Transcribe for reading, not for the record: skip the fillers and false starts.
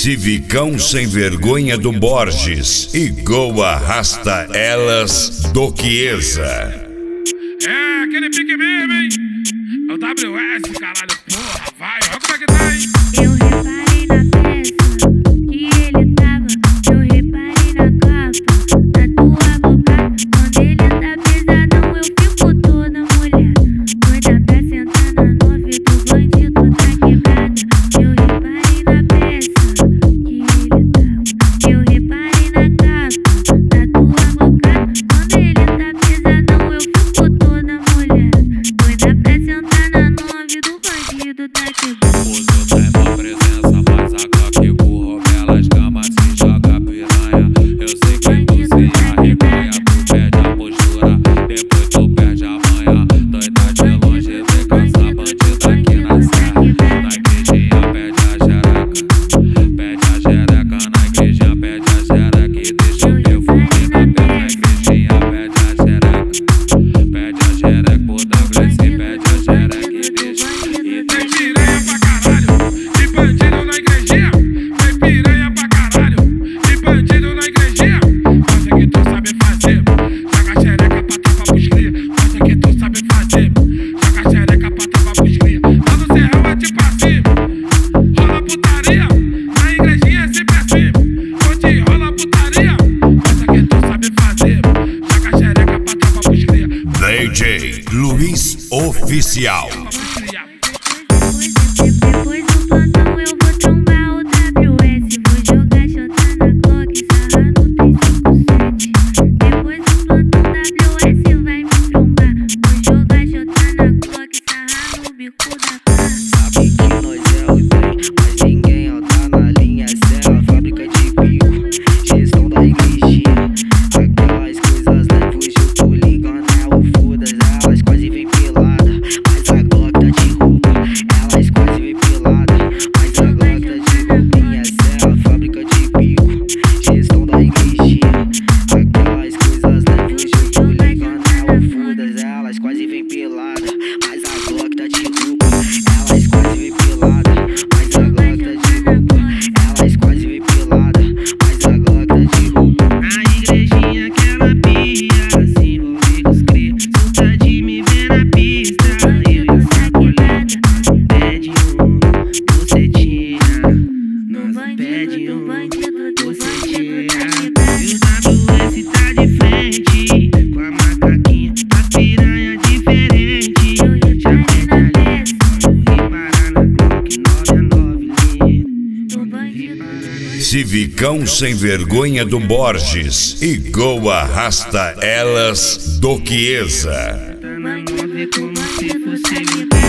Civicão sem vergonha do Borges, igual arrasta elas do Chiesa. É, aquele pique mesmo, hein? É o WS, caralho, porra, vai, olha como é que tá, hein? Eu reparei na peça que ele tava, eu reparei na capa da tua boca. Quando ele tá pesadão, eu fico toda mulher, doida pra sentar na nove do bandido tá quebrada. Eu reparei na peça que ele tava, eu reparei na capa da tua boca. Quando ele tá pesadão, eu fico toda mulher, doida pra sentar na nove do bandido tá quebrada. O seu tem uma presença, mas a Glock burro pelas camas se joga piranha. Eu sei que tu se arreganha, tu perde a postura, depois tu perde a manha. Doida de longe, vem caçar bandida aqui na serra. Na igrejinha pede a xereca, na igrejinha pede a xereca e deixa o perfume na pele. Na igrejinha pede a xereca, por WS pede a xereca e deixa. Tem piranha pra caralho, de bandido na igrejinha. Tem piranha pra caralho, de bandido na igrejinha. Faz o que tu sabe fazer, joga a xereca pra tapar pros cria. Faz o que tu sabe fazer, joga a xereca pra tapar pros cria. Lá no serrão é tipo assim, rola putaria, na igrejinha é sempre assim. Onde rola putaria, faz o que tu sabe fazer, joga a xereca pra tapar pros cria. DJ Luiz Oficial. Depois do plantão eu vou trombar o WS. Vou jogar xota na Glock, sarrar no 357. Depois do plantão WS vai me trombar. Vou jogar xota na Glock, sarrar no bico da cara. Sabe que nós é o trem, mas ninguém tá na linha. Essa é a fábrica de bico, gestão da igrejinha. Aquelas coisas leves, eu tô ligando, é o foda-se. Elas quase vem pelada, mas a Glock tá de roupa. Elas quase vem pelada, mas a Glock tá de roupinha. Essa é a fábrica de bico, gestão da igrejinha. Aquelas coisas leves, eu tô ligando, é o foda-se. Elas quase vem pelada, mas a Glock tá de roupa. Elas quase vem pelada, mas a Glock tá de roupa. Elas quase vem pelada, mas a Glock tá de roupa. Na igrejinha aquela pia, se envolver com os cria. Solta de me ver na pista, eu e a sacoleta. Pede bucetinha, nós pede bucetinha. E o WS tá de frente, com a macaquinha, a piranha diferente. Já pede a letra, reparar na Glock 99 Civicão sem vergonha do Borges, igual arrasta elas do Chiesa. Tá na nove como se fosse